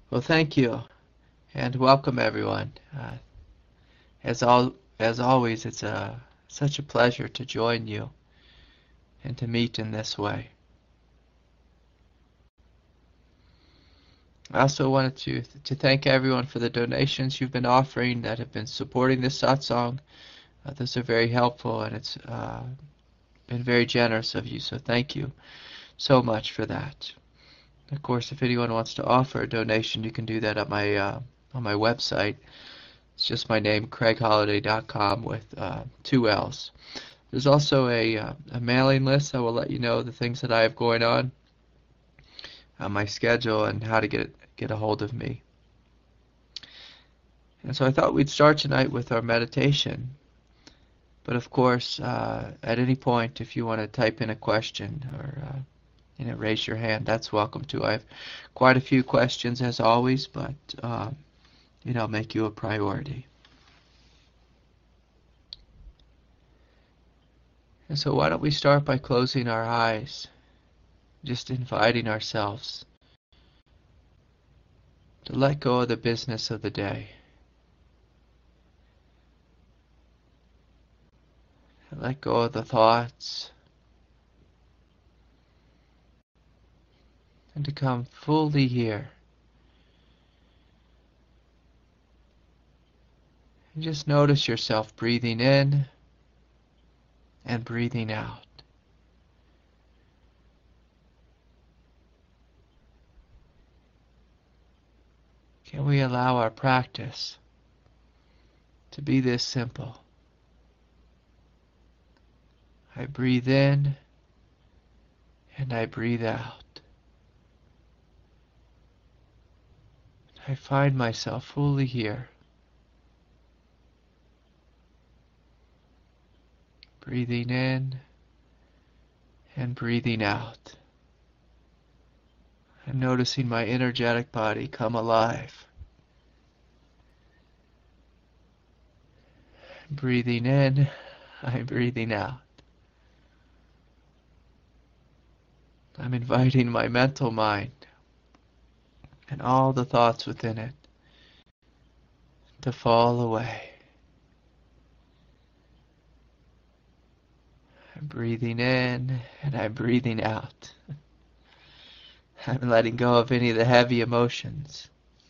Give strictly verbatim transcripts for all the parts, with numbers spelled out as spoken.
Well, thank you, and welcome everyone. Uh, as all as always, it's a such a pleasure to join you and to meet in this way. I also wanted to to thank everyone for the donations you've been offering that have been supporting this satsang. Uh, those are very helpful, and it's uh, been very generous of you. So thank you so much for that. Of course, if anyone wants to offer a donation, you can do that at my uh, on my website. It's just my name, craig holiday dot com, with uh, two L's. There's also a, uh, a mailing list that will let you know the things that I have going on, uh, my schedule, and how to get get a hold of me. And so I thought we'd start tonight with our meditation. But of course, uh, at any point, if you want to type in a question or uh, you know raise your hand, that's welcome too. I have quite a few questions as always, but uh, you know, make you a priority. And so why don't we start by closing our eyes, just inviting ourselves to let go of the business of the day. Let go of the thoughts and to come fully here. And just notice yourself breathing in and breathing out. Can we allow our practice to be this simple? I breathe in and I breathe out. I find myself fully here. Breathing in and breathing out. I'm noticing my energetic body come alive. Breathing in, I'm breathing out. I'm inviting my mental mind and all the thoughts within it to fall away. I'm breathing in and I'm breathing out. I'm letting go of any of the heavy emotions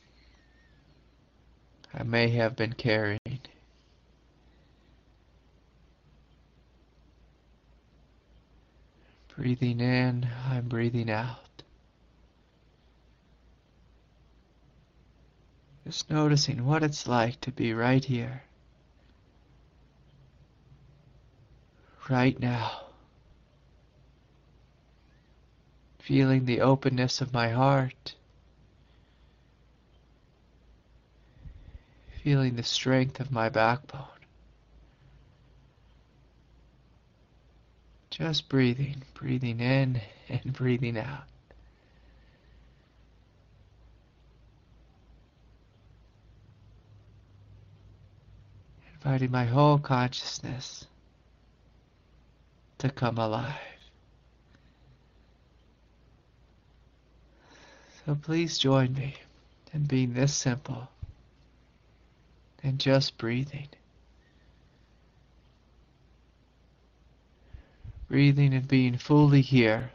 I may have been carrying. Breathing in, I'm breathing out. Just noticing what it's like to be right here, right now. Feeling the openness of my heart. Feeling the strength of my backbone. Just breathing, breathing in and breathing out. Inviting my whole consciousness to come alive. So please join me in being this simple and just breathing. Breathing and being fully here,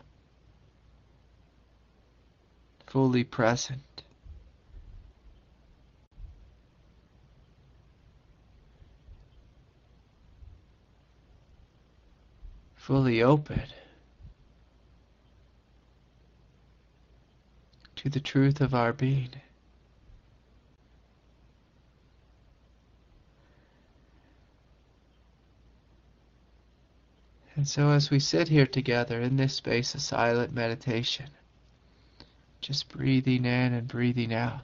fully present. Fully open to the truth of our being. And so as we sit here together in this space of silent meditation, just breathing in and breathing out,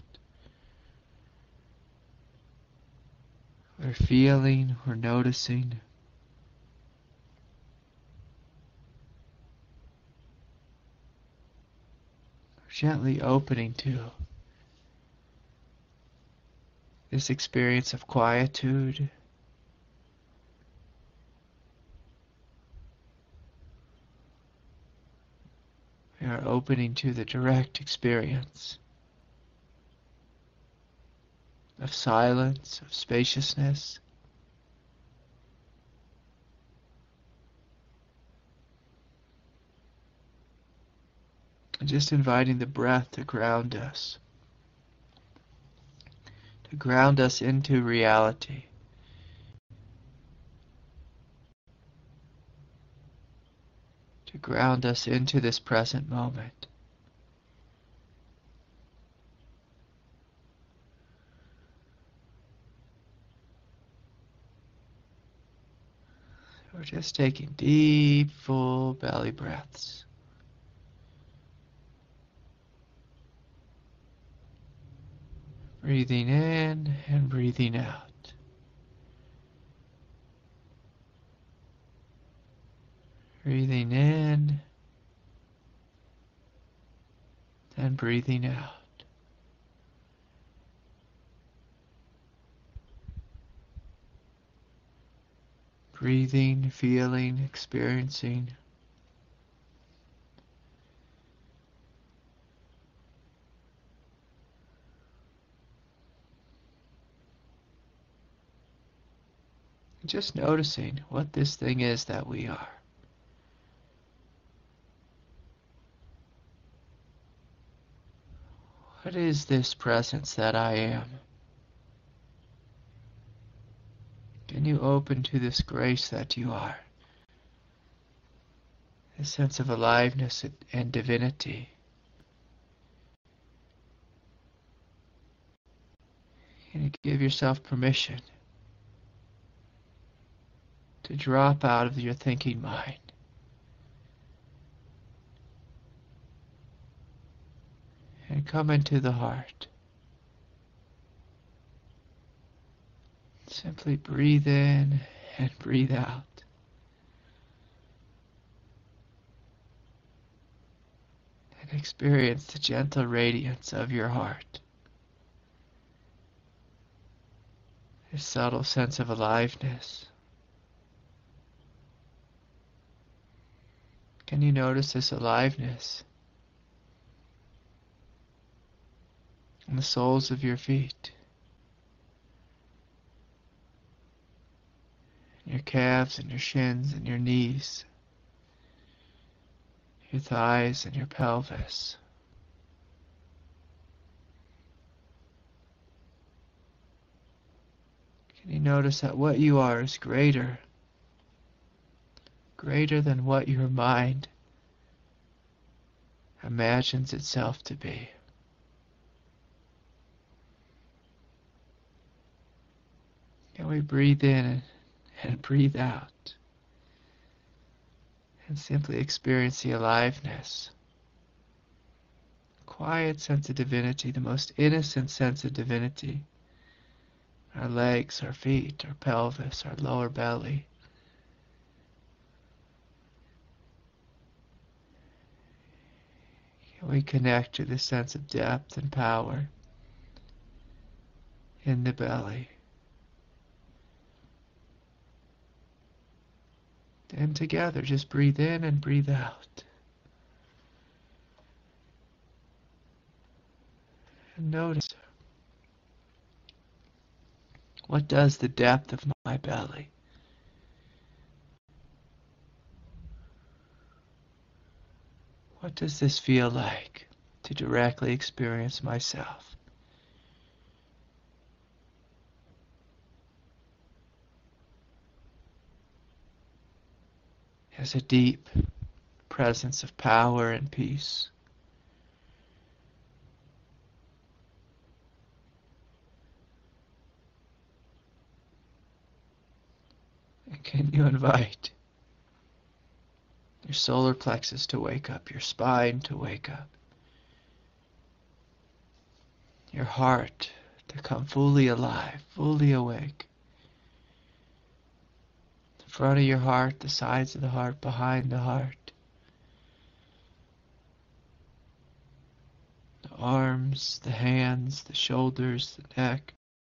we're feeling, we're noticing, we're gently opening to this experience of quietude. We are opening to the direct experience of silence, of spaciousness. And just inviting the breath to ground us, to ground us into reality. To ground us into this present moment. We're just taking deep, full belly breaths. Breathing in and breathing out. Breathing in and breathing out. Breathing, feeling, experiencing. Just noticing what this thing is that we are. What is this presence that I am? Can you open to this grace that you are? This sense of aliveness and divinity. Can you give yourself permission to drop out of your thinking mind? And come into the heart. Simply breathe in and breathe out. And experience the gentle radiance of your heart. This subtle sense of aliveness. Can you notice this aliveness in the soles of your feet? Your calves and your shins and your knees, your thighs and your pelvis. Can you notice that what you are is greater, greater than what your mind imagines itself to be? Can we breathe in and and breathe out and simply experience the aliveness, quiet sense of divinity, the most innocent sense of divinity. Our legs, our feet, our pelvis, our lower belly. Can we connect to this sense of depth and power in the belly? And together, just breathe in and breathe out. And notice, what does the depth of my belly? What does this feel like to directly experience myself? As a deep presence of power and peace. And can you invite your solar plexus to wake up, your spine to wake up, your heart to come fully alive, fully awake. The front of your heart, the sides of the heart, behind the heart. The arms, the hands, the shoulders, the neck.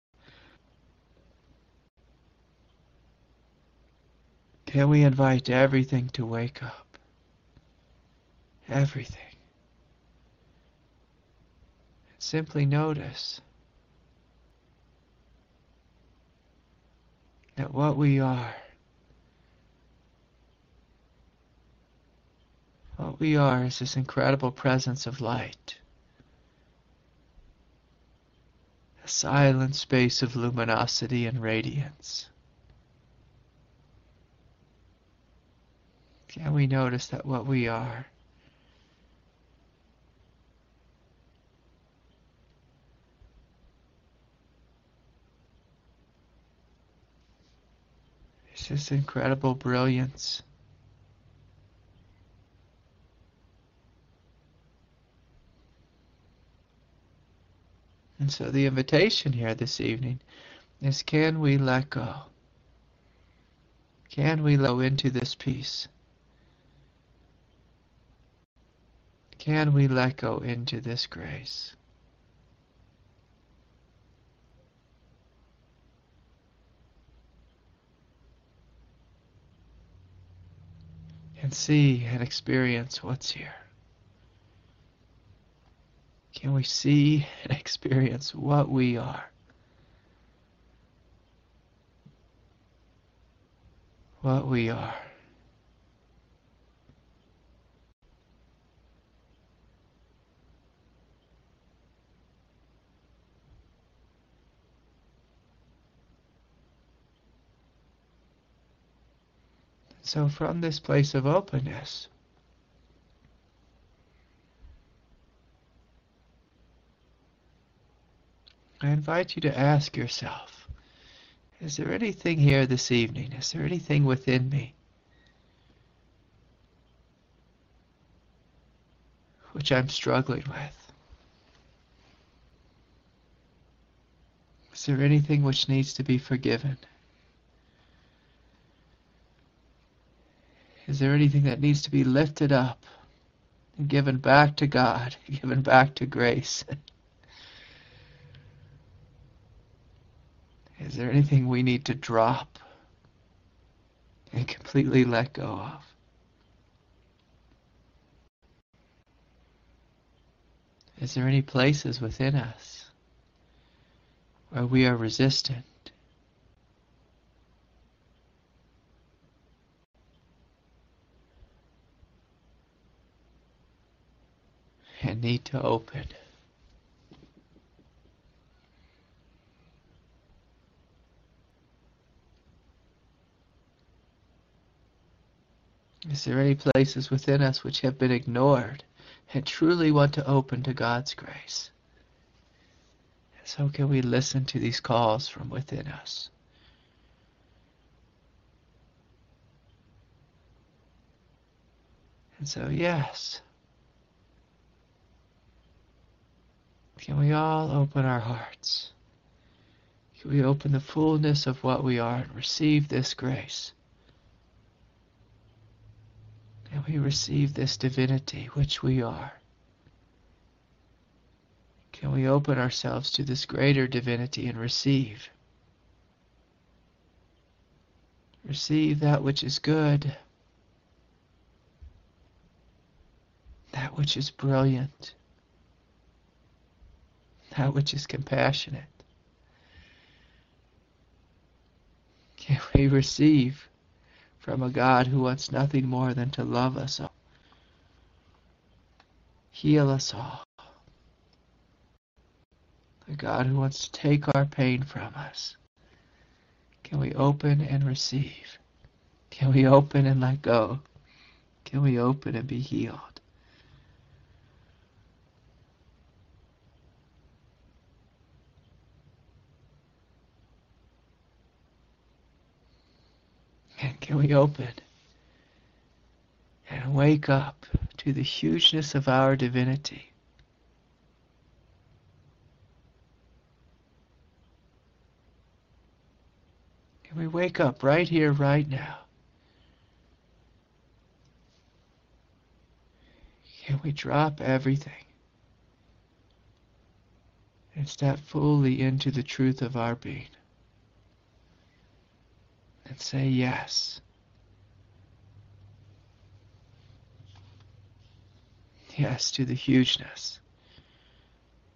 Can we invite everything to wake up? Everything. Simply notice that what we are, what we are is this incredible presence of light, a silent space of luminosity and radiance. Can we notice that what we are is this incredible brilliance? And so the invitation here this evening is, can we let go? Can we let go into this peace? Can we let go into this grace? And see and experience what's here. Can we see and experience what we are? What we are. So from this place of openness, I invite you to ask yourself, is there anything here this evening? Is there anything within me which I'm struggling with? Is there anything which needs to be forgiven? Is there anything that needs to be lifted up and given back to God, given back to grace? Is there anything we need to drop and completely let go of? Is there any places within us where we are resistant and need to open? Is there any places within us which have been ignored and truly want to open to God's grace? So can we listen to these calls from within us? And so, yes, can we all open our hearts? Can we open the fullness of what we are and receive this grace? And we receive this divinity which we are. Can we open ourselves to this greater divinity and receive? Receive that which is good, that which is brilliant, that which is compassionate. Can we receive from a God who wants nothing more than to love us all, heal us all, a God who wants to take our pain from us? Can we open and receive? Can we open and let go? Can we open and be healed? And can we open and wake up to the hugeness of our divinity? Can we wake up right here, right now? Can we drop everything and step fully into the truth of our being and say yes? Yes to the hugeness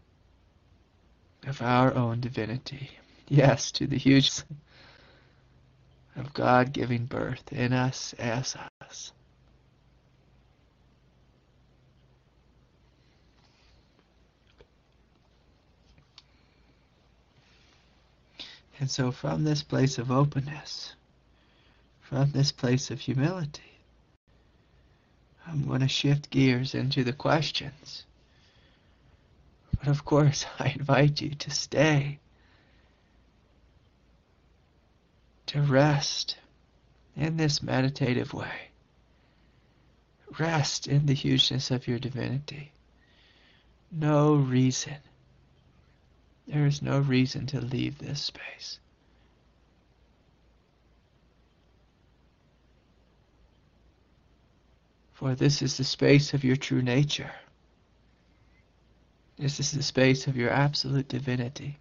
of our own divinity. Yes to the hugeness of God giving birth in us as us. And so from this place of openness, from this place of humility, I'm going to shift gears into the questions. But of course, I invite you to stay, to rest in this meditative way. Rest in the hugeness of your divinity. No reason. There is no reason to leave this space. For this is the space of your true nature. This is the space of your absolute divinity.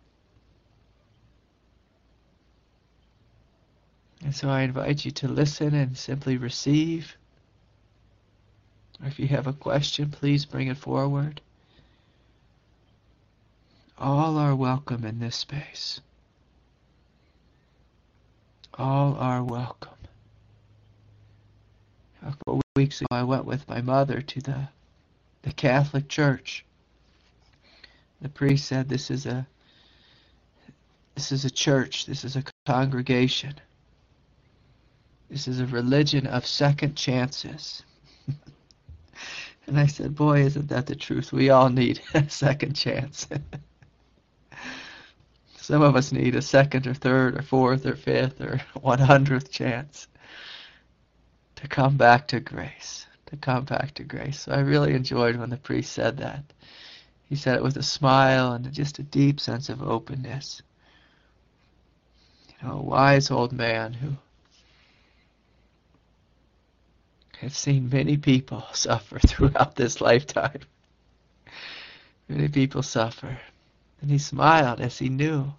And so I invite you to listen and simply receive. Or if you have a question, please bring it forward. All are welcome in this space. All are welcome. A couple weeks ago, I went with my mother to the, the Catholic Church. The priest said, this is a this is a church, this is a congregation. This is a religion of second chances. And I said, boy, isn't that the truth? We all need a second chance. Some of us need a second or third or fourth or fifth or one hundredth chance to come back to grace, to come back to grace. So I really enjoyed when the priest said that. He said it with a smile and just a deep sense of openness. You know, a wise old man who had seen many people suffer throughout this lifetime. Many people suffer. And he smiled as he knew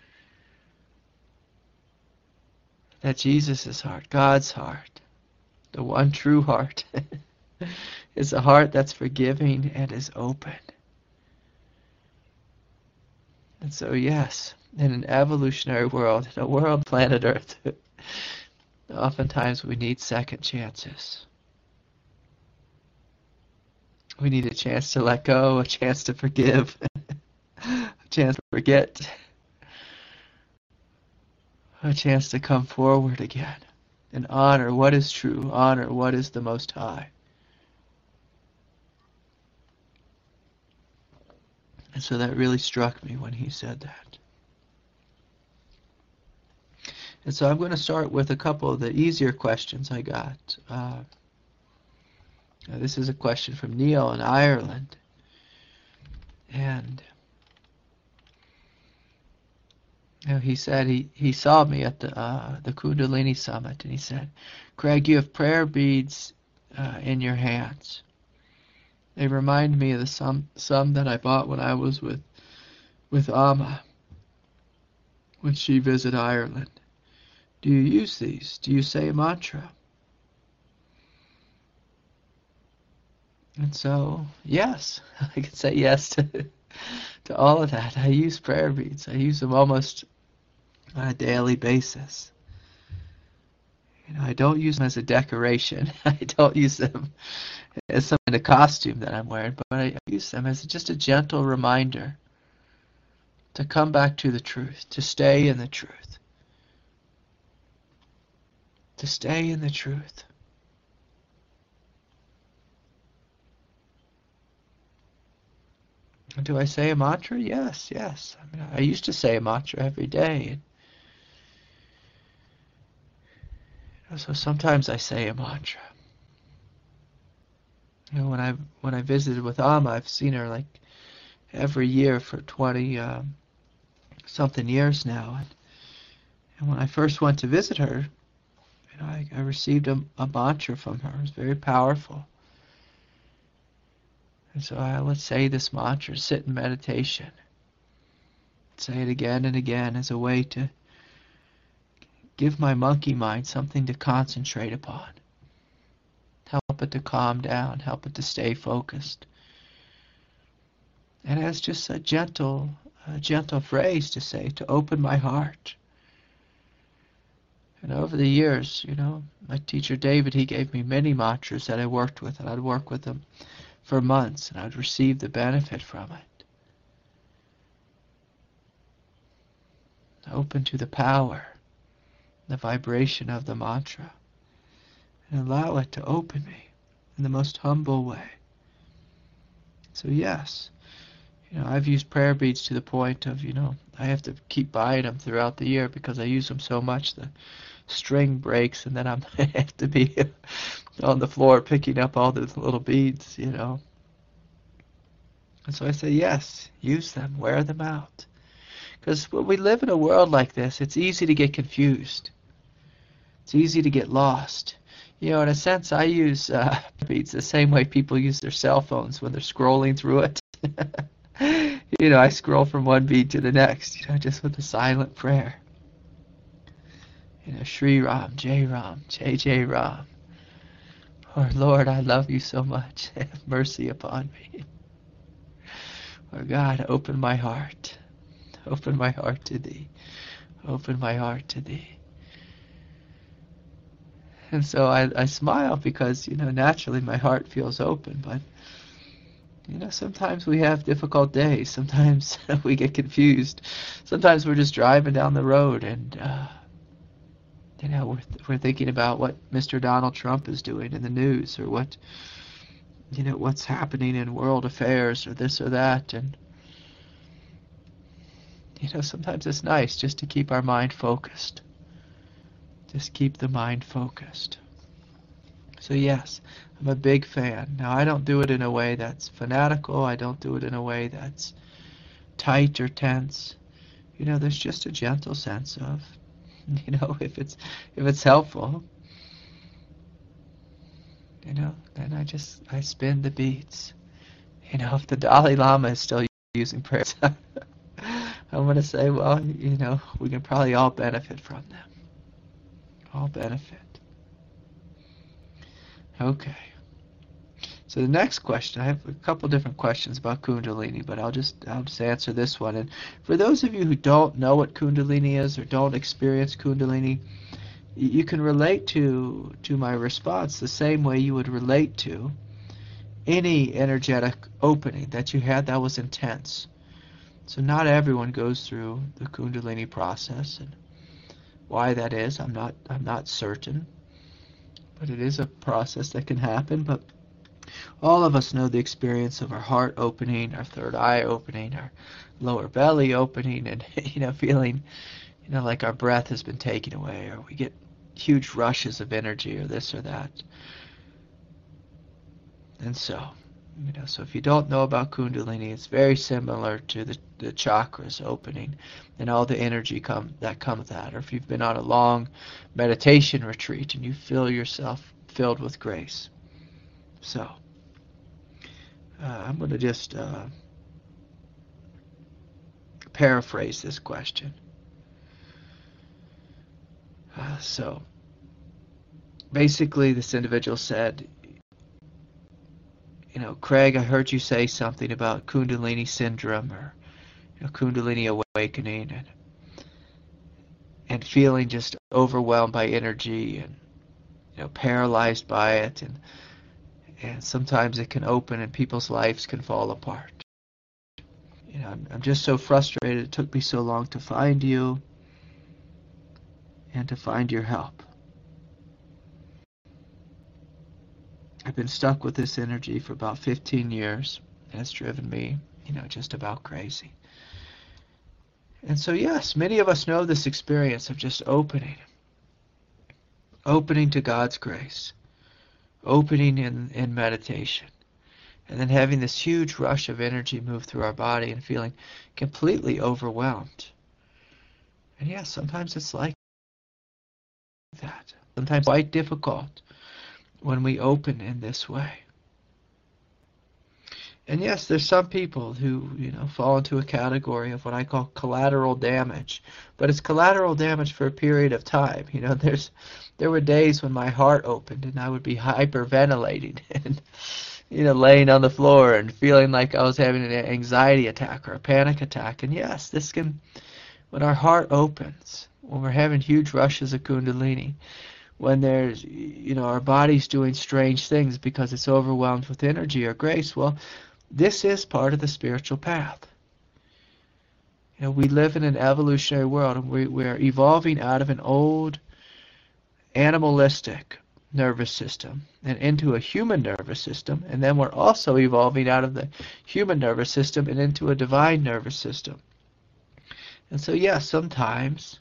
that Jesus' heart, God's heart, the one true heart, is a heart that's forgiving and is open. And so, yes, in an evolutionary world, in a world planet Earth, oftentimes we need second chances. We need a chance to let go, a chance to forgive, a chance to forget, a chance to come forward again and honor what is true, honor what is the Most High. And so that really struck me when he said that. And so I'm going to start with a couple of the easier questions I got. Uh, this is a question from Neil in Ireland. And you know, he said he, he saw me at the uh, the Kundalini Summit, and he said, Craig, you have prayer beads uh, in your hands. They remind me of the some some that I bought when I was with with Amma when she visited Ireland. Do you use these? Do you say a mantra? And so, yes, I could say yes to to all of that. I use prayer beads. I use them almost on a daily basis. You know, I don't use them as a decoration. I don't use them as some kind of costume that I'm wearing, but I use them as just a gentle reminder to come back to the truth, to stay in the truth, to stay in the truth. Do I say a mantra? Yes, yes. I mean, I used to say a mantra every day. So sometimes I say a mantra. You know, when I when I visited with Amma, I've seen her like every year for twenty um, something years now. And, and when I first went to visit her, you know, I, I received a, a mantra from her. It was very powerful. And so I would say this mantra, sit in meditation. Say it again and again as a way to give my monkey mind something to concentrate upon. Help it to calm down, help it to stay focused. And as just a gentle, a gentle phrase to say, to open my heart. And over the years, you know, my teacher David, he gave me many mantras that I worked with, and I'd work with them for months, and I'd receive the benefit from it. Open to the power, the vibration of the mantra, and allow it to open me in the most humble way. So yes, you know, I've used prayer beads to the point of, you know, I have to keep buying them throughout the year because I use them so much. The string breaks, and then I'm, I have to be on the floor picking up all the little beads, you know. And so I say, yes, use them, wear them out. Because when we live in a world like this, it's easy to get confused. It's easy to get lost. You know, in a sense, I use uh, beads the same way people use their cell phones when they're scrolling through it. You know, I scroll from one bead to the next, you know, just with a silent prayer. You know, Shri Ram, Jai Ram, Jai Jai Ram. Or, Lord, I love you so much. Have mercy upon me. Or, God, open my heart. Open my heart to thee. Open my heart to thee. And so I, I smile because, you know, naturally my heart feels open. But, you know, sometimes we have difficult days. Sometimes we get confused. Sometimes we're just driving down the road and, uh, you know, we're, we're thinking about what Mister Donald Trump is doing in the news, or what, you know, what's happening in world affairs, or this or that. And, you know, sometimes it's nice just to keep our mind focused. Just keep the mind focused. So yes, I'm a big fan. Now, I don't do it in a way that's fanatical. I don't do it in a way that's tight or tense. You know, there's just a gentle sense of, you know, if it's if it's helpful, you know, then I just I spin the beats. You know, if the Dalai Lama is still using prayers, I'm going to say, well, you know, we can probably all benefit from them. All benefit. Okay. So the next question, I have a couple different questions about Kundalini, but I'll just I'll just answer this one. And for those of you who don't know what Kundalini is or don't experience Kundalini, you can relate to to my response the same way you would relate to any energetic opening that you had that was intense. So not everyone goes through the Kundalini process, and why that is, I'm not I'm not certain. But it is a process that can happen. But all of us know the experience of our heart opening, our third eye opening, our lower belly opening, and, you know, feeling, you know, like our breath has been taken away, or we get huge rushes of energy, or this or that. And so, you know, so if you don't know about Kundalini, it's very similar to the, the chakras opening and all the energy come that comes with that. Or if you've been on a long meditation retreat and you feel yourself filled with grace. So, uh, I'm going to just uh, paraphrase this question. Uh, so, basically, this individual said, you know, Craig, I heard you say something about Kundalini syndrome, or, you know, Kundalini awakening, and and feeling just overwhelmed by energy, and, you know, paralyzed by it, and and sometimes it can open and people's lives can fall apart. You know, I'm, I'm just so frustrated. It took me so long to find you and to find your help. I've been stuck with this energy for about fifteen years, and it's driven me, you know, just about crazy. And so, yes, many of us know this experience of just opening, opening to God's grace, opening in, in meditation, and then having this huge rush of energy move through our body and feeling completely overwhelmed. And yes, sometimes it's like that. Sometimes quite difficult when we open in this way. And yes, there's some people who, you know, fall into a category of what I call collateral damage. But it's collateral damage for a period of time. You know, there's there were days when my heart opened and I would be hyperventilating and, you know, laying on the floor and feeling like I was having an anxiety attack or a panic attack. And yes, this can when our heart opens, when we're having huge rushes of Kundalini, when there's, you know, our body's doing strange things because it's overwhelmed with energy or grace, well, this is part of the spiritual path. You know, we live in an evolutionary world, and we, we're evolving out of an old animalistic nervous system and into a human nervous system, and then we're also evolving out of the human nervous system and into a divine nervous system. And so, yes, sometimes,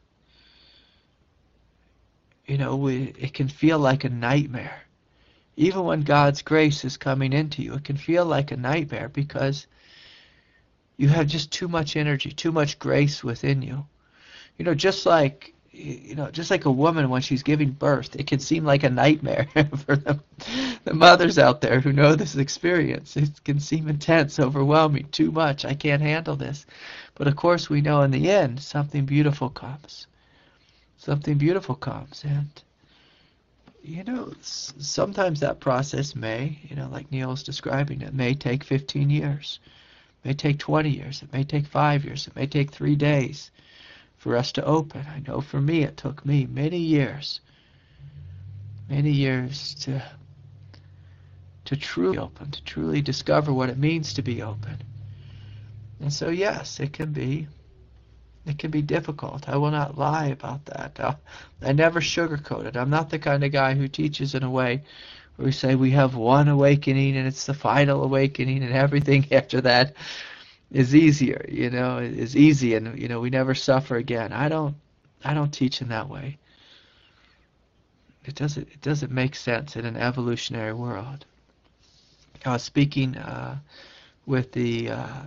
you know, we, it can feel like a nightmare. Even when God's grace is coming into you, it can feel like a nightmare because you have just too much energy, too much grace within you. You know, just like you know, just like a woman when she's giving birth, it can seem like a nightmare for the, the mothers out there who know this experience. It can seem intense, overwhelming, too much. I can't handle this. But of course, we know in the end, something beautiful comes. Something beautiful comes. And, you know, sometimes that process may, you know, like Neil's describing, it may take fifteen years. It may take twenty years. It may take five years. It may take three days. For us to open. I know for me it took me many years, many years to to truly open, to truly discover what it means to be open. And so yes, it can be, it can be difficult. I will not lie about that. Uh, I never sugarcoat it. I'm not the kind of guy who teaches in a way where we say we have one awakening and it's the final awakening and everything after that is easier, you know, is easy, and you know we never suffer again. I don't, I don't teach in that way. It doesn't, it doesn't make sense in an evolutionary world. I was speaking uh, with the, uh,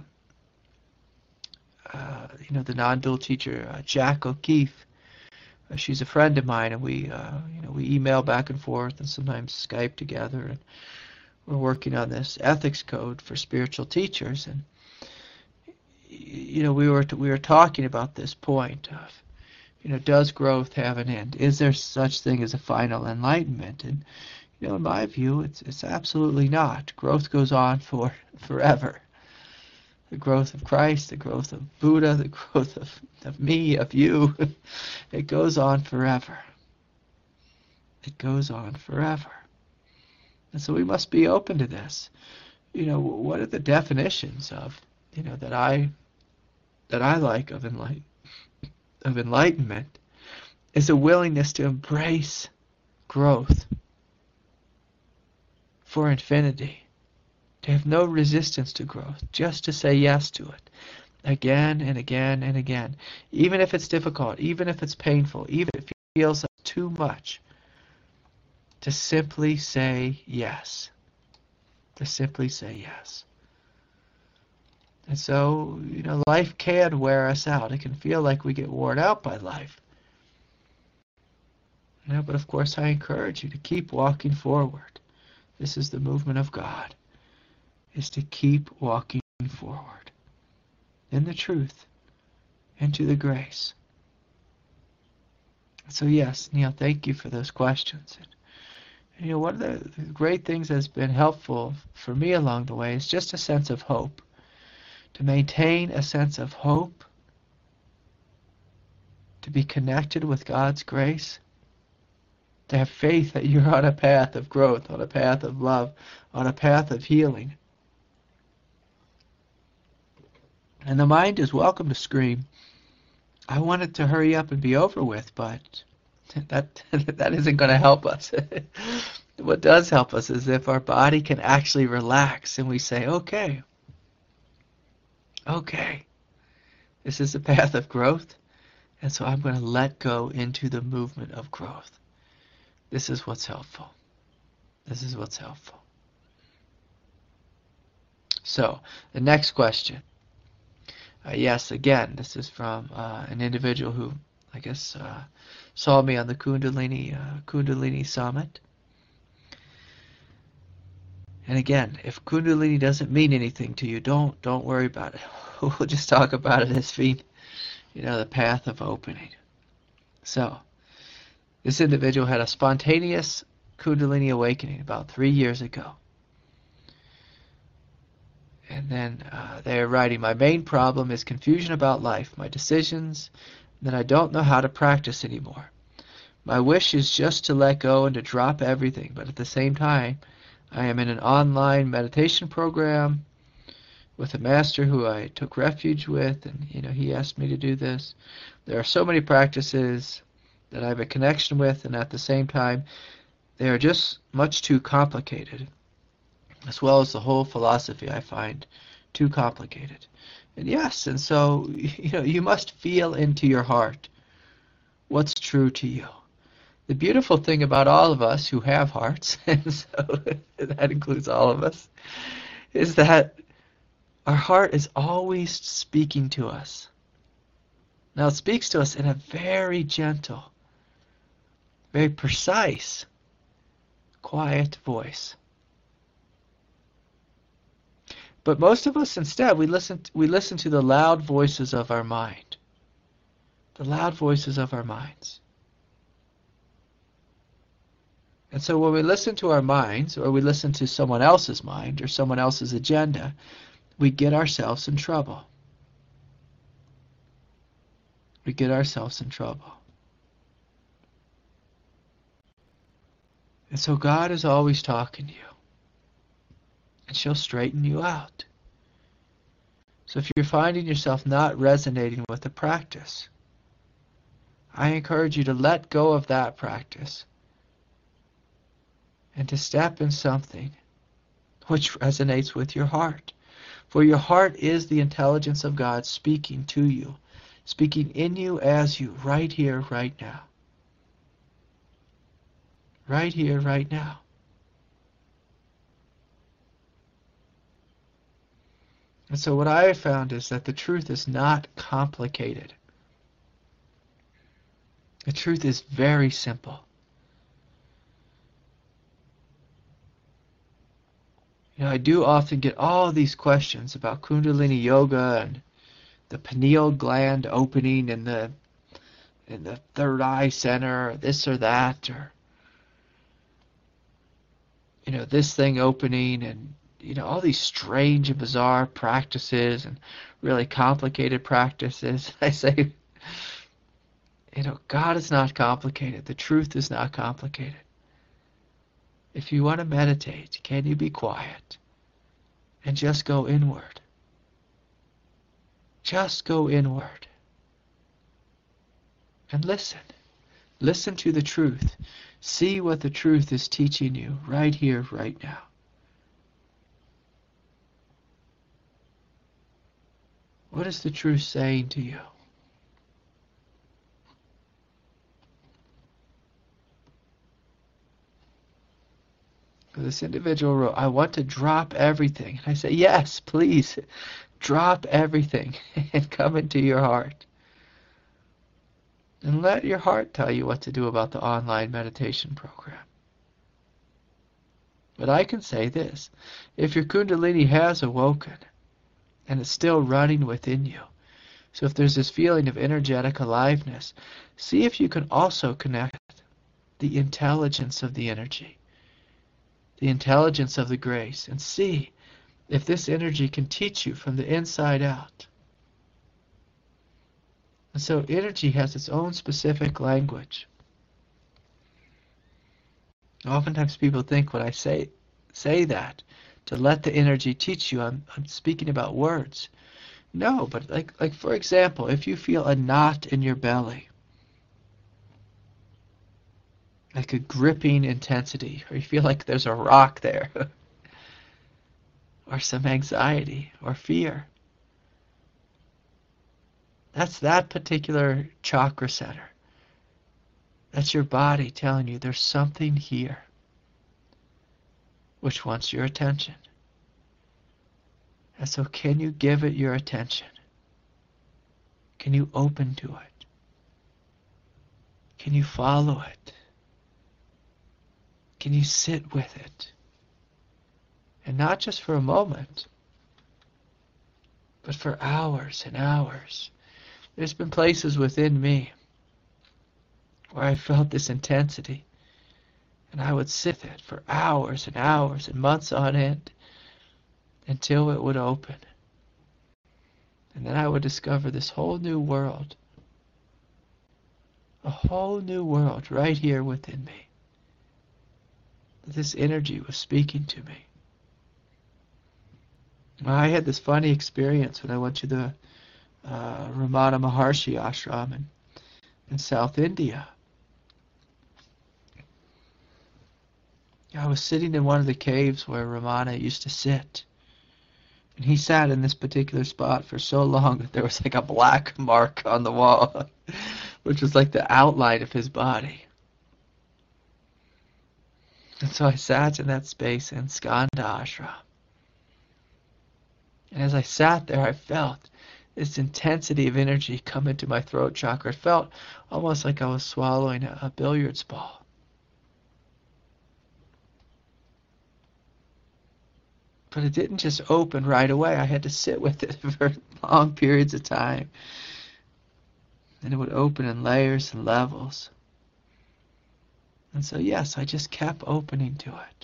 uh, you know, the non-dual teacher uh, Jack O'Keefe. Uh, she's a friend of mine, and we, uh, you know, we email back and forth, and sometimes Skype together, and we're working on this ethics code for spiritual teachers, and you know, we were we were talking about this point of, you know, does growth have an end? Is there such thing as a final enlightenment? And you know, in my view, it's it's absolutely not. Growth goes on for forever. The growth of Christ, the growth of Buddha, the growth of, of me, of you, it goes on forever. It goes on forever. And so we must be open to this. You know, what are the definitions of, you know, that I that I like of enlighten, of enlightenment is a willingness to embrace growth for infinity, to have no resistance to growth, just to say yes to it again and again and again, even if it's difficult, even if it's painful, even if it feels like too much, to simply say yes, to simply say yes. And so, you know, life can wear us out. It can feel like we get worn out by life. You know, but of course, I encourage you to keep walking forward. This is the movement of God, is to keep walking forward in the truth and to the grace. So yes, Neil, thank you for those questions. And, and, you know, one of the, the great things that's been helpful for me along the way is just a sense of hope. To maintain a sense of hope, to be connected with God's grace, to have faith that you're on a path of growth, on a path of love, on a path of healing. And the mind is welcome to scream, I want it to hurry up and be over with, but that that isn't going to help us. What does help us is if our body can actually relax and we say, okay, okay, this is a path of growth, and so I'm going to let go into the movement of growth. This is what's helpful. This is what's helpful. So, the next question. Uh, yes, again, this is from uh, an individual who, I guess, uh, saw me on the Kundalini uh, Kundalini Summit. And again, if Kundalini doesn't mean anything to you, don't don't worry about it. We'll just talk about it as being, you know, the path of opening. So, this individual had a spontaneous Kundalini awakening about three years ago. And then uh, they're writing, my main problem is confusion about life, my decisions, and then I don't know how to practice anymore. My wish is just to let go and to drop everything, but at the same time, I am in an online meditation program with a master who I took refuge with, and you know he asked me to do this. There are so many practices that I have a connection with, and at the same time, they are just much too complicated, as well as the whole philosophy I find too complicated. And yes, and so you know you must feel into your heart what's true to you. The beautiful thing about all of us who have hearts, and so that includes all of us, is that our heart is always speaking to us. Now it speaks to us in a very gentle, very precise, quiet voice. But most of us instead, we listen, we listen to the loud voices of our mind. The loud voices of our minds. And so when we listen to our minds, or we listen to someone else's mind, or someone else's agenda, we get ourselves in trouble. We get ourselves in trouble. And so God is always talking to you. And she'll straighten you out. So if you're finding yourself not resonating with the practice, I encourage you to let go of that practice and to step in something which resonates with your heart. For your heart is the intelligence of God speaking to you, speaking in you as you, right here, right now. Right here, right now. And so what I have found is that the truth is not complicated. The truth is very simple. You know, I do often get all these questions about Kundalini Yoga and the pineal gland opening in the in the third eye center, or this or that, or you know, this thing opening, and you know, all these strange and bizarre practices and really complicated practices. I say, you know, God is not complicated. The truth is not complicated. If you want to meditate, can you be quiet and just go inward? Just go inward and listen. Listen to the truth. See what the truth is teaching you right here, right now. What is the truth saying to you? This individual wrote, I want to drop everything. And I say, yes, please, drop everything and come into your heart. And let your heart tell you what to do about the online meditation program. But I can say this, if your Kundalini has awoken and it's still running within you, so if there's this feeling of energetic aliveness, see if you can also connect the intelligence of the energy, the intelligence of the grace, and see if this energy can teach you from the inside out. And so energy has its own specific language. Oftentimes people think when I say say that, to let the energy teach you, I'm, I'm speaking about words. No, but like, like for example, if you feel a knot in your belly, like a gripping intensity, or you feel like there's a rock there, or some anxiety or fear, that's that particular chakra center. That's your body telling you there's something here which wants your attention. And so can you give it your attention? Can you open to it? Can you follow it? Can you sit with it? And not just for a moment, but for hours and hours. There's been places within me where I felt this intensity, and I would sit with it for hours and hours and months on end. until it would open. And then I would discover this whole new world. A whole new world right here within me. This energy was speaking to me. I had this funny experience when I went to the uh, Ramana Maharshi ashram in, in South India. I was sitting in one of the caves where Ramana used to sit. And he sat in this particular spot for so long that there was like a black mark on the wall, which was like the outline of his body. And so I sat in that space in Skanda Ashram. And as I sat there, I felt this intensity of energy come into my throat chakra. It felt almost like I was swallowing a, a billiards ball. But it didn't just open right away. I had to sit with it for long periods of time. And it would open in layers and levels. And so, yes, I just kept opening to it.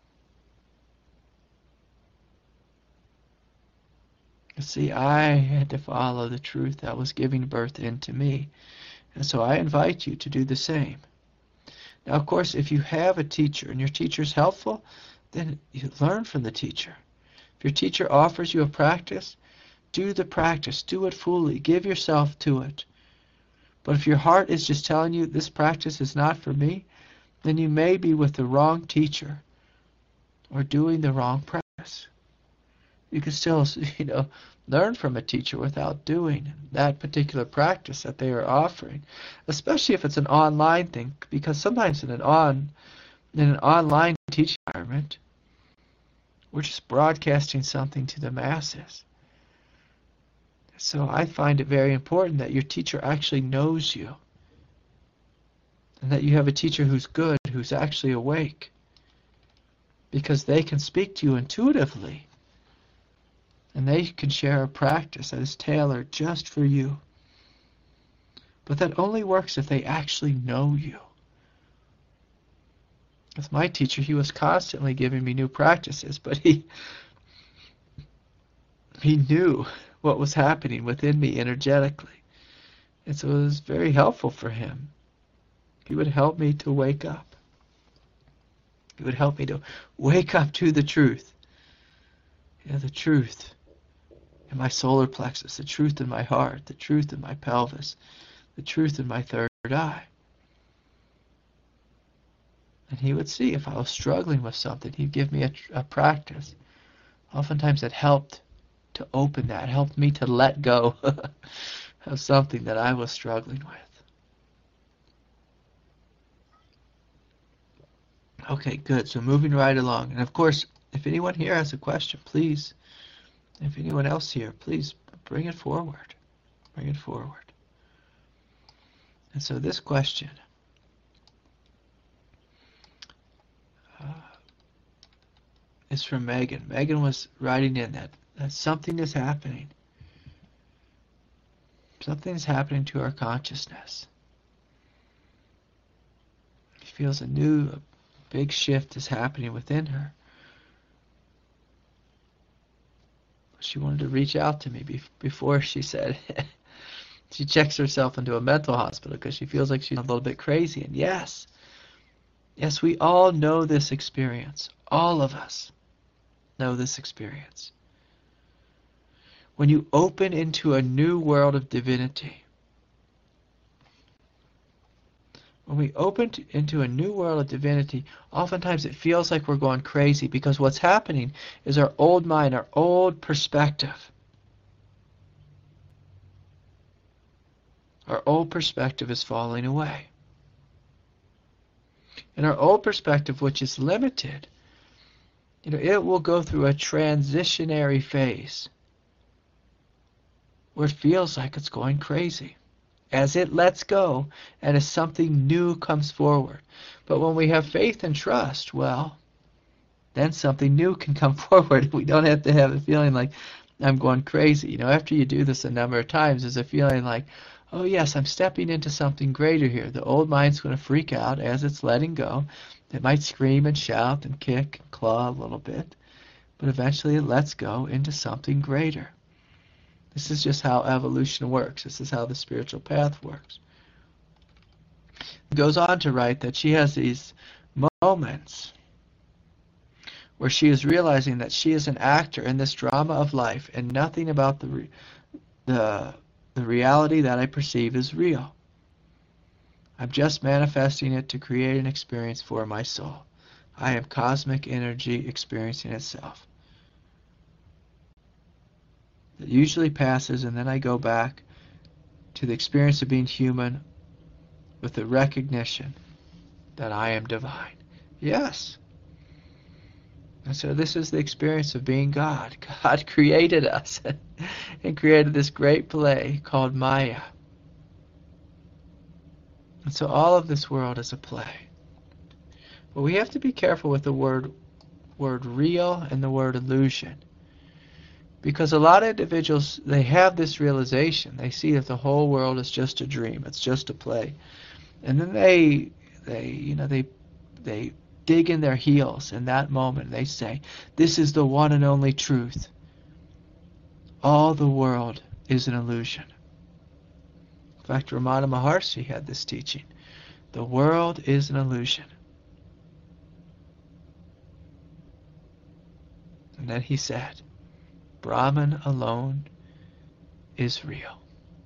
You see, I had to follow the truth that was giving birth into me. And so I invite you to do the same. Now, of course, if you have a teacher and your teacher is helpful, then you learn from the teacher. If your teacher offers you a practice, do the practice. Do it fully. Give yourself to it. But if your heart is just telling you this practice is not for me, then you may be with the wrong teacher or doing the wrong practice. You can still, you know, learn from a teacher without doing that particular practice that they are offering, especially if it's an online thing, because sometimes in an on in an online teaching environment, we're just broadcasting something to the masses. So I find it very important that your teacher actually knows you, and that you have a teacher who's good, who's actually awake, because they can speak to you intuitively. And they can share a practice that is tailored just for you. But that only works if they actually know you. With my teacher, he was constantly giving me new practices, but he he knew what was happening within me energetically. And so it was very helpful for him. He would help me to wake up. He would help me to wake up to the truth. You know, the truth in my solar plexus, the truth in my heart, the truth in my pelvis, the truth in my third eye. And he would see if I was struggling with something. He'd give me a, a practice. Oftentimes it helped to open that, helped me to let go of something that I was struggling with. Okay, good. So moving right along. And of course, if anyone here has a question, please, if anyone else here, please bring it forward. Bring it forward. And so this question uh, is from Megan. Megan was writing in that, that something is happening. Something is happening to her consciousness. She feels a new, a big shift is happening within her. She wanted to reach out to me be before she said she checks herself into a mental hospital because she feels like she's a little bit crazy. And yes, yes, we all know this experience. All of us know this experience. When you open into a new world of divinity, when we open to, into a new world of divinity, oftentimes it feels like we're going crazy because what's happening is our old mind, our old perspective. Our old perspective is falling away. And our old perspective, which is limited, you know, it will go through a transitionary phase where it feels like it's going crazy as it lets go and as something new comes forward. But when we have faith and trust, well, then something new can come forward. We don't have to have a feeling like I'm going crazy. You know, after you do this a number of times, there's a feeling like, oh yes, I'm stepping into something greater here. The old mind's going to freak out as it's letting go. It might scream and shout and kick and claw a little bit. but eventually it lets go into something greater. This is just how evolution works. This is how the spiritual path works. It goes on to write that she has these moments where she is realizing that she is an actor in this drama of life, and nothing about the re- the the reality that I perceive is real. I'm just manifesting it to create an experience for my soul. I am cosmic energy experiencing itself. It usually passes, and then I go back to the experience of being human with the recognition that I am divine. Yes. And so this is the experience of being God. God created us and created this great play called Maya. And so all of this world is a play. But we have to be careful with the word word real and the word illusion. Because a lot of individuals, they have this realization. They see that the whole world is just a dream. It's just a play. And then they they you know they they dig in their heels in that moment. They say, this is the one and only truth. All the world is an illusion. In fact, Ramana Maharshi had this teaching. The world is an illusion. And then he said, Brahman alone is real.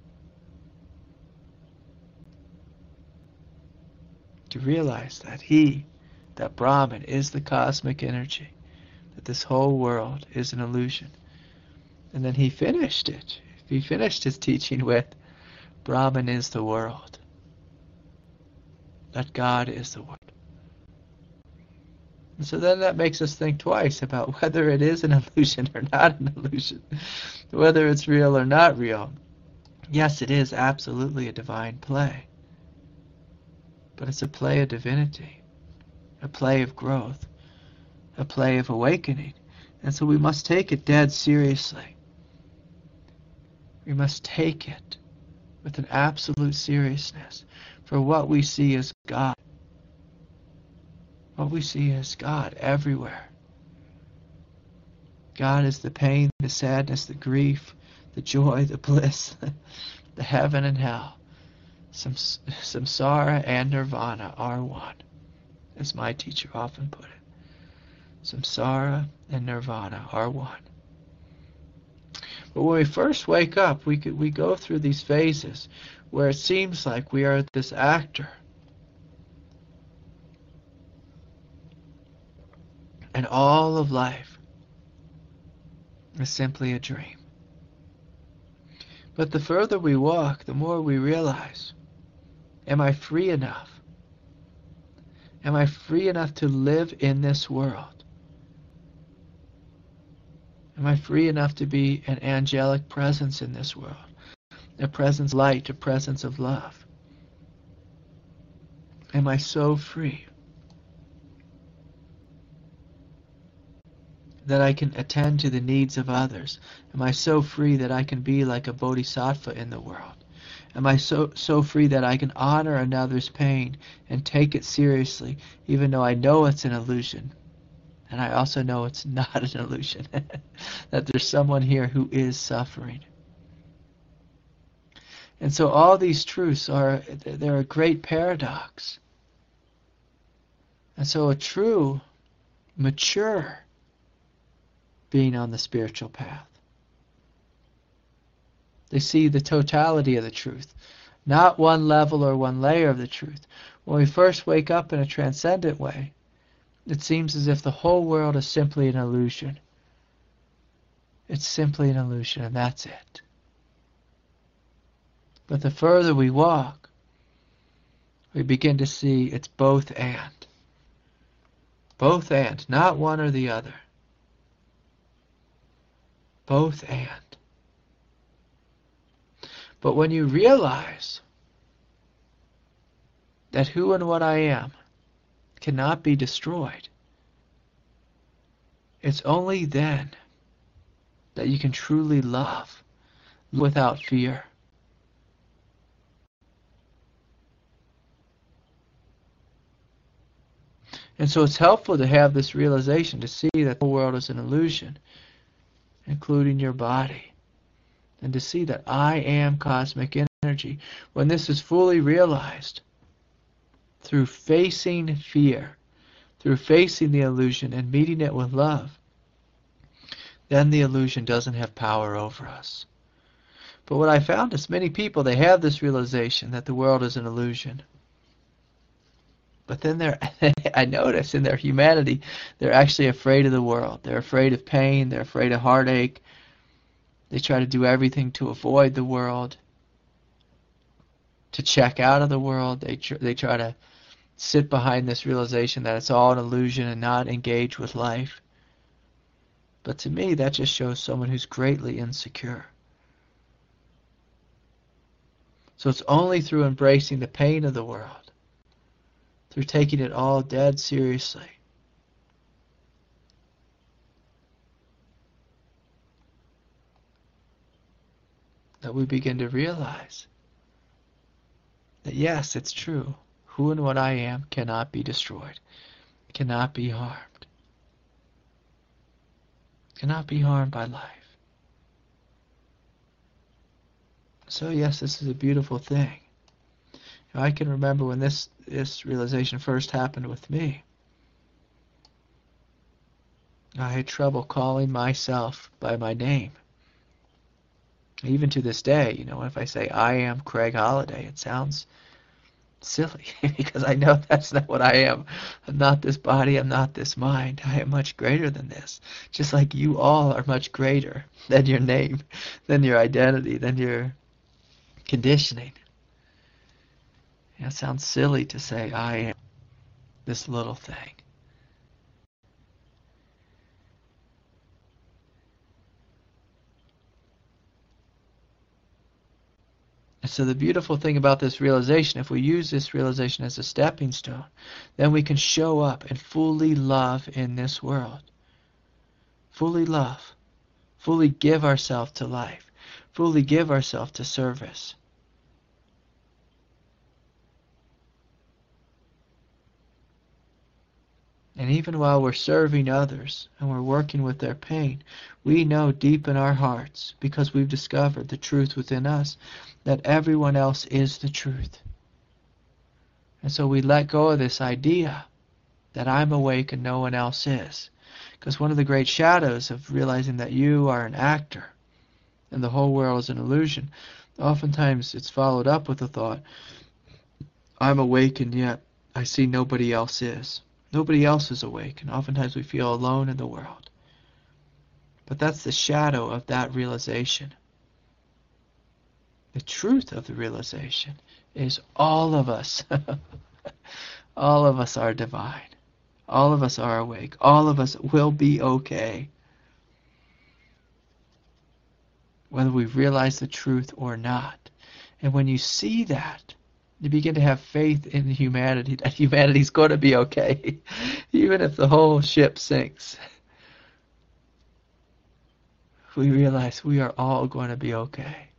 To realize that he, that Brahman, is the cosmic energy, that this whole world is an illusion. And then he finished it. He finished his teaching with, Brahman is the world. That God is the world. And so then that makes us think twice about whether it is an illusion or not an illusion, whether it's real or not real. Yes, it is absolutely a divine play, but it's a play of divinity, a play of growth, a play of awakening. And so we must take it dead seriously. We must take it with an absolute seriousness, for what we see is God. What we see is God everywhere. God is the pain, the sadness, the grief, the joy, the bliss, the heaven and hell. Samsara and nirvana are one, as my teacher often put it. Samsara and nirvana are one. But when we first wake up, we could, we go through these phases where it seems like we are this actor. And all of life is simply a dream. But the further we walk, the more we realize, am I free enough? Am I free enough to live in this world? Am I free enough to be an angelic presence in this world? A presence of light, a presence of love? Am I so free that I can attend to the needs of others? Am I so free that I can be like a bodhisattva in the world? Am I so so free that I can honor another's pain and take it seriously, even though I know it's an illusion? And I also know it's not an illusion, that there's someone here who is suffering. And so all these truths are, they're a great paradox. And so a true, mature being on the spiritual path, they see the totality of the truth, not one level or one layer of the truth. When we first wake up in a transcendent way, it seems as if the whole world is simply an illusion. It's simply an illusion, and that's it. But the further we walk, we begin to see it's both and. Both and, not one or the other. Both and. But when you realize that who and what I am cannot be destroyed, it's only then that you can truly love without fear. And so it's helpful to have this realization, to see that the world is an illusion, including your body, and to see that I am cosmic energy. When this is fully realized, through facing fear, through facing the illusion and meeting it with love, then the illusion doesn't have power over us. But what I found is many people, they have this realization that the world is an illusion. But then they're, I notice in their humanity, they're actually afraid of the world. They're afraid of pain. They're afraid of heartache. They try to do everything to avoid the world, to check out of the world. They tr they try to sit behind this realization that it's all an illusion and not engage with life. But to me, that just shows someone who's greatly insecure. So it's only through embracing the pain of the world, through taking it all dead seriously, that we begin to realize that yes, it's true. Who and what I am cannot be destroyed, cannot be harmed, cannot be harmed by life. So yes, this is a beautiful thing. I can remember when this, this realization first happened with me. I had trouble calling myself by my name. Even to this day, you know, if I say I am Craig Holliday, it sounds silly because I know that's not what I am. I'm not this body, I'm not this mind. I am much greater than this. Just like you all are much greater than your name, than your identity, than your conditioning. You know, it sounds silly to say I am this little thing. And so the beautiful thing about this realization, if we use this realization as a stepping stone, then we can show up and fully love in this world. Fully love. Fully give ourselves to life. Fully give ourselves to service. And even while we're serving others and we're working with their pain, we know deep in our hearts, because we've discovered the truth within us, that everyone else is the truth. And so we let go of this idea that I'm awake and no one else is. Because one of the great shadows of realizing that you are an actor and the whole world is an illusion, oftentimes it's followed up with the thought, I'm awake and yet I see nobody else is. Nobody else is awake, and oftentimes we feel alone in the world. But that's the shadow of that realization. The truth of the realization is all of us, all of us are divine. All of us are awake. All of us will be okay. Whether we realize the truth or not. And when you see that, you begin to have faith in humanity, that humanity's going to be okay, even if the whole ship sinks. We realize we are all going to be okay.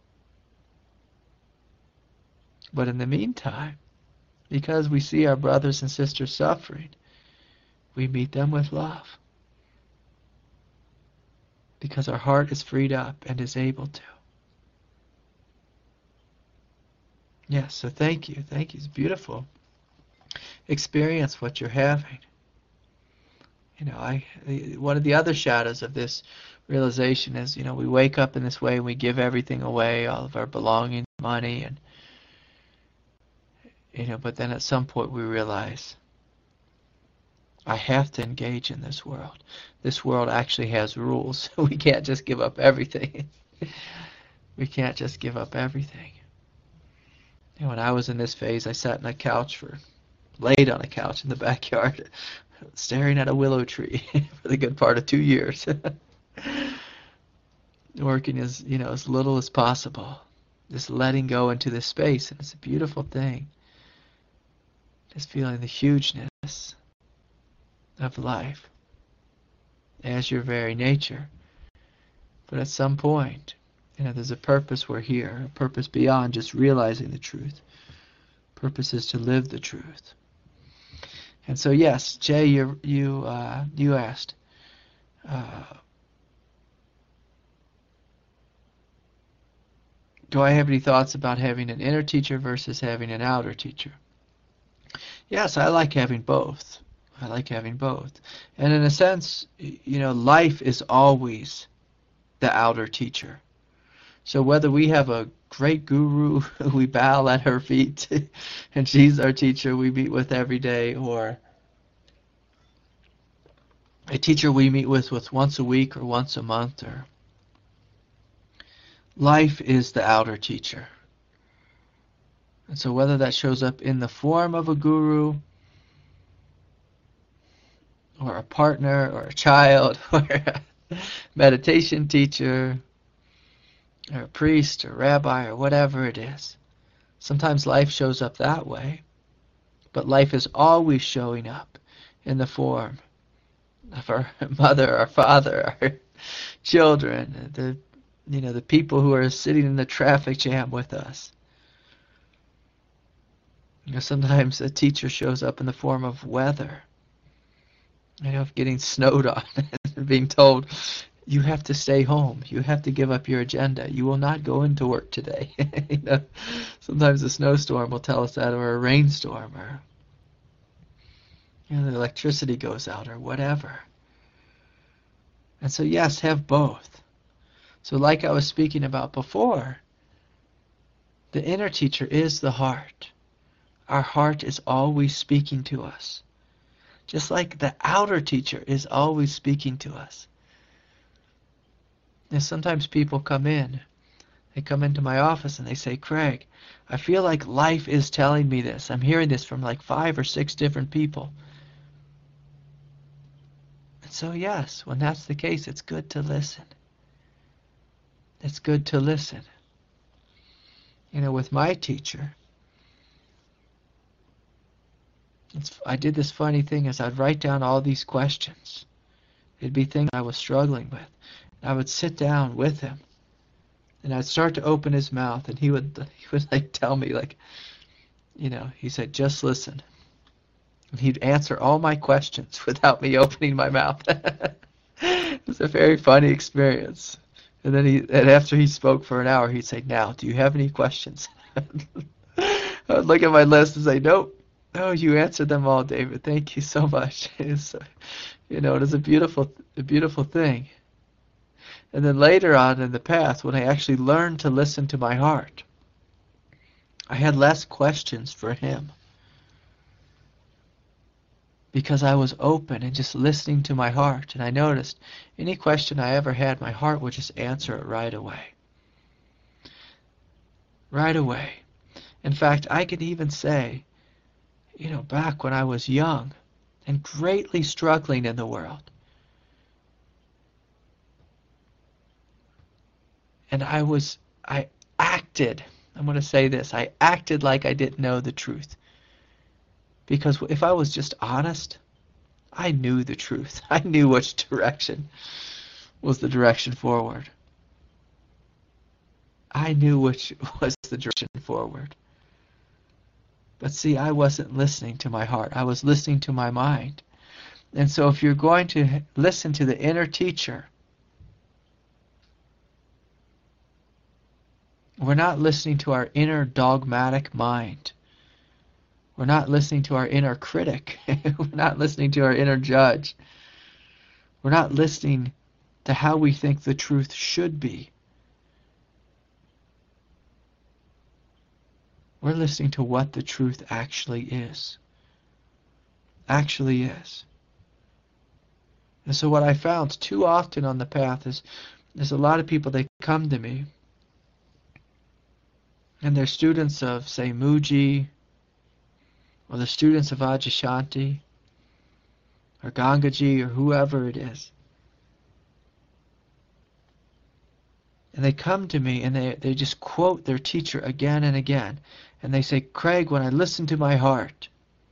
But in the meantime, because we see our brothers and sisters suffering, we meet them with love. Because our heart is freed up and is able to. Yes, so thank you. Thank you. It's beautiful. Experience what you're having. You know, I one of the other shadows of this realization is, you know, we wake up in this way and we give everything away, all of our belongings, money, and, you know, but then at some point we realize, I have to engage in this world. This world actually has rules. We can't just give up everything. We can't just give up everything. You know, when I was in this phase, I sat on a couch for, laid on a couch in the backyard, staring at a willow tree for the good part of two years. Working as, you know, as little as possible. Just letting go into this space, and it's a beautiful thing. Just feeling the hugeness of life as your very nature. But at some point, you know, there's a purpose we're here, a purpose beyond just realizing the truth. Purpose is to live the truth. And so, yes, Jay, you you uh, you asked, uh, do I have any thoughts about having an inner teacher versus having an outer teacher? Yes, I like having both. I like having both. And in a sense, you know, life is always the outer teacher. So whether we have a great guru we bow at her feet and she's our teacher we meet with every day, or a teacher we meet with, with once a week or once a month, or life is the outer teacher. And so whether that shows up in the form of a guru or a partner or a child or a meditation teacher or a priest or rabbi or whatever it is, sometimes life shows up that way, but life is always showing up in the form of our mother, our father, our children, the you know the people who are sitting in the traffic jam with us. You know, sometimes a teacher shows up in the form of weather. You know, of getting snowed on and being told, you have to stay home. You have to give up your agenda. You will not go into work today. You know, sometimes a snowstorm will tell us that, or a rainstorm, or you know, the electricity goes out, or whatever. And so, yes, have both. So, like I was speaking about before, the inner teacher is the heart. Our heart is always speaking to us. Just like the outer teacher is always speaking to us. And sometimes people come in, they come into my office and they say, Craig, I feel like life is telling me this. I'm hearing this from like five or six different people. And so yes, when that's the case, it's good to listen. It's good to listen. You know, with my teacher, it's, I did this funny thing is I'd write down all these questions. It'd be things I was struggling with. I would sit down with him, and I'd start to open his mouth, and he would he would like tell me, like, you know, he said, just listen. And he'd answer all my questions without me opening my mouth. It was a very funny experience. And then he, and after he spoke for an hour, he'd say, now, do you have any questions? I would look at my list and say, nope. Oh, you answered them all, David. Thank you so much. It's, you know, it is a beautiful, a beautiful thing. And then later on in the path, when I actually learned to listen to my heart, I had less questions for him. Because I was open and just listening to my heart. And I noticed any question I ever had, my heart would just answer it right away. Right away. In fact, I could even say, you know, back when I was young and greatly struggling in the world, and I was, I acted, I'm going to say this, I acted like I didn't know the truth. Because if I was just honest, I knew the truth. I knew which direction was the direction forward. I knew which was the direction forward. But see, I wasn't listening to my heart. I was listening to my mind. And so if you're going to listen to the inner teacher, we're not listening to our inner dogmatic mind. We're not listening to our inner critic. We're not listening to our inner judge. We're not listening to how we think the truth should be. We're listening to what the truth actually is. Actually is. And so what I found too often on the path is there's a lot of people, they come to me and they're students of, say, Mooji, or the students of Adyashanti, or Gangaji, or whoever it is. And they come to me and they, they just quote their teacher again and again. And they say, Craig, when I listen to my heart,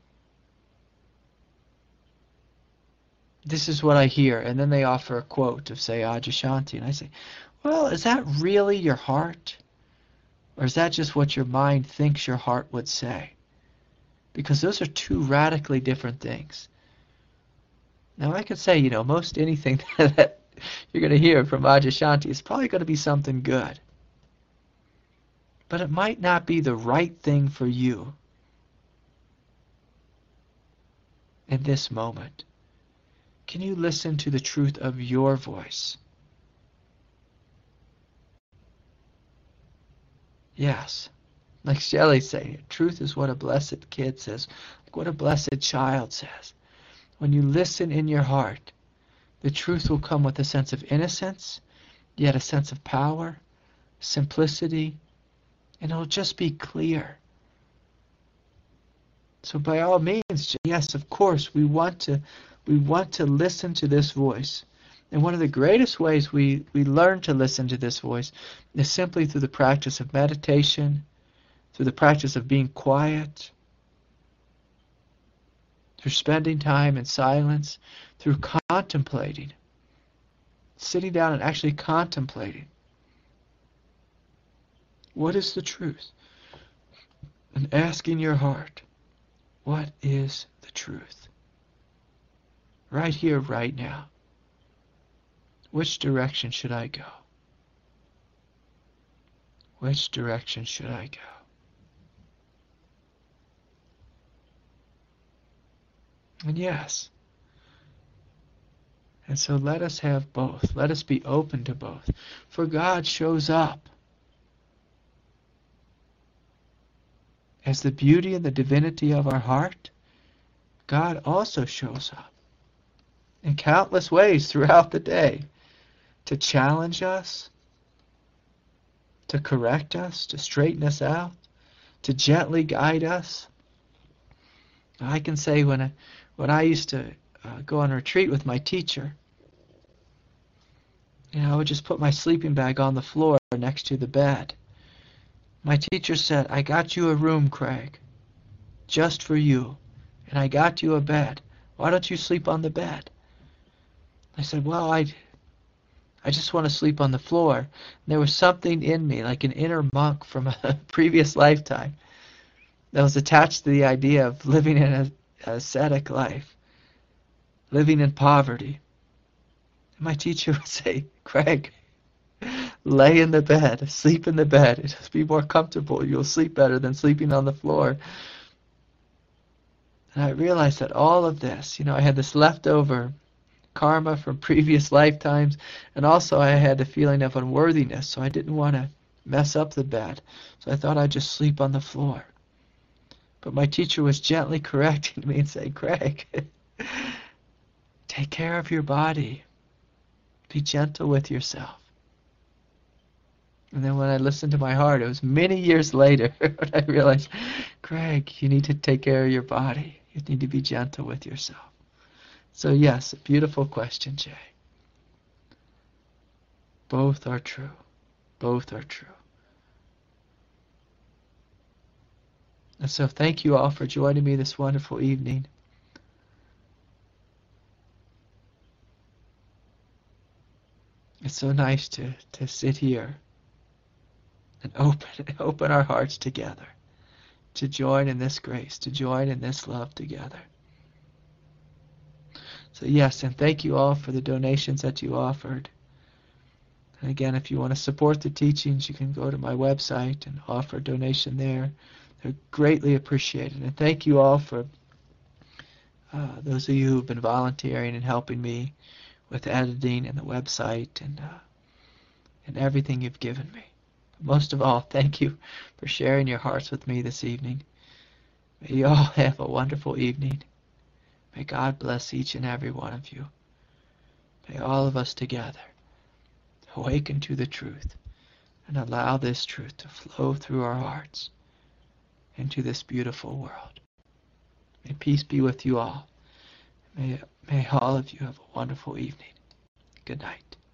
this is what I hear. And then they offer a quote of, say, Adyashanti. And I say, well, is that really your heart? Or is that just what your mind thinks your heart would say? because those are two radically different things. Now I could say, you know, most anything that you're going to hear from Adyashanti is probably going to be something good. But it might not be the right thing for you in this moment. Can you listen to the truth of your voice? Yes. Like Shelley saying, truth is what a blessed kid says, like what a blessed child says. When you listen in your heart, the truth will come with a sense of innocence, yet a sense of power, simplicity, and it'll just be clear. So by all means, yes, of course, we want to we want to listen to this voice. And one of the greatest ways we, we learn to listen to this voice is simply through the practice of meditation, through the practice of being quiet, through spending time in silence, through contemplating, sitting down and actually contemplating. What is the truth? And asking your heart, what is the truth? Right here, right now. Which direction should I go? Which direction should I go? And yes. And so let us have both. Let us be open to both. For God shows up as the beauty and the divinity of our heart. God also shows up in countless ways throughout the day to challenge us, to correct us, to straighten us out, to gently guide us. I can say when I, when I used to uh, go on retreat with my teacher, you know, I would just put my sleeping bag on the floor next to the bed. My teacher said, I got you a room, Craig, just for you, and I got you a bed. Why don't you sleep on the bed? I said, well, I, I just want to sleep on the floor. And there was something in me, like an inner monk from a previous lifetime, that was attached to the idea of living in an ascetic life, living in poverty. And my teacher would say, Craig, lay in the bed, sleep in the bed. It'll be more comfortable. You'll sleep better than sleeping on the floor. And I realized that all of this, you know, I had this leftover karma from previous lifetimes, and also I had the feeling of unworthiness, so I didn't want to mess up the bed. So I thought I'd just sleep on the floor. But my teacher was gently correcting me and saying, Craig, take care of your body. Be gentle with yourself. And then when I listened to my heart, it was many years later when I realized, Craig, you need to take care of your body. You need to be gentle with yourself. So yes, a beautiful question, Jay. Both are true. Both are true. And so thank you all for joining me this wonderful evening. It's so nice to, to sit here and open, open our hearts together, to join in this grace, to join in this love together. So yes, and thank you all for the donations that you offered. And again, if you want to support the teachings, you can go to my website and offer a donation there. They're greatly appreciated. And thank you all for uh, those of you who've been volunteering and helping me with editing and the website and uh, and everything you've given me. But most of all, thank you for sharing your hearts with me this evening. May you all have a wonderful evening. May God bless each and every one of you. May all of us together awaken to the truth and allow this truth to flow through our hearts into this beautiful world. May peace be with you all. May, may all of you have a wonderful evening. Good night.